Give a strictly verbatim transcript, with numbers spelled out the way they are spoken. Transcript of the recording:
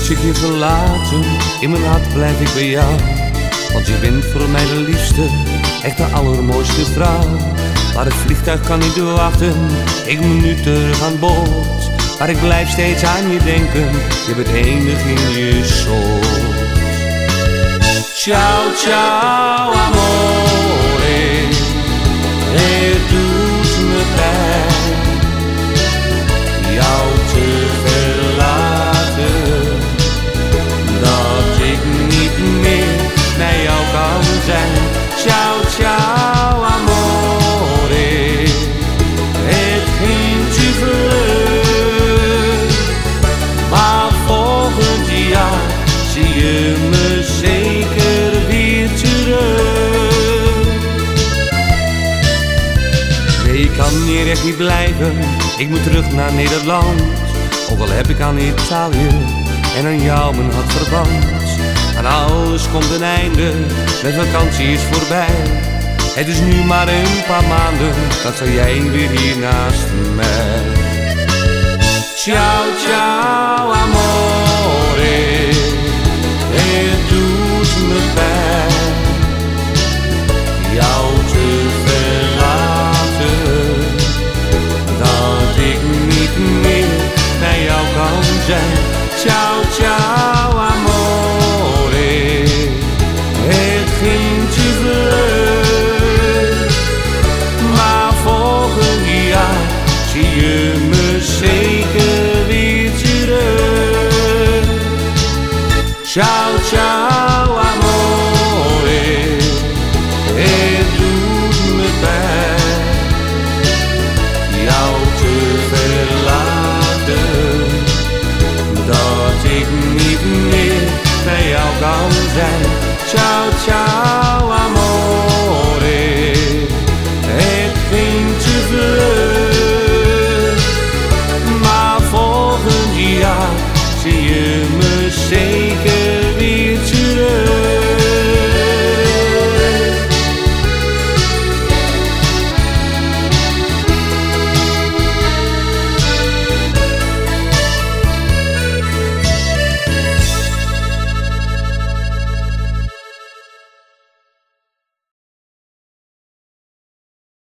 moest ik je verlaten, in mijn hart blijf ik bij jou. Want je bent voor mij de liefste, echt de allermooiste vrouw. Maar het vliegtuig kan niet wachten, ik moet nu terug aan boord. Maar ik blijf steeds aan je denken, je bent enig in je soort. Ciao, ciao, amore, het doet me pijn jou te verlaten, dat ik niet meer bij jou kan zijn. Ciao, ciao, amore, het ging te vlug, maar volgend jaar zie je me zeker weer terug. Nee, ik kan hier echt niet blijven, ik moet terug naar Nederland. Ook al heb ik aan Italië en aan jou mijn hart verband. Aan alles komt een einde, mijn vakantie is voorbij. Het is nu maar een paar maanden, dan sta jij weer hier naast mij. Ciao, ciao, amore, het doet me pijn jou te verlaten, dat ik niet meer bij jou kan zijn. Ciao, ciao, amore, het ging te vlug, maar volgend jaar zie je me zeker weer terug. Ciao, ciao.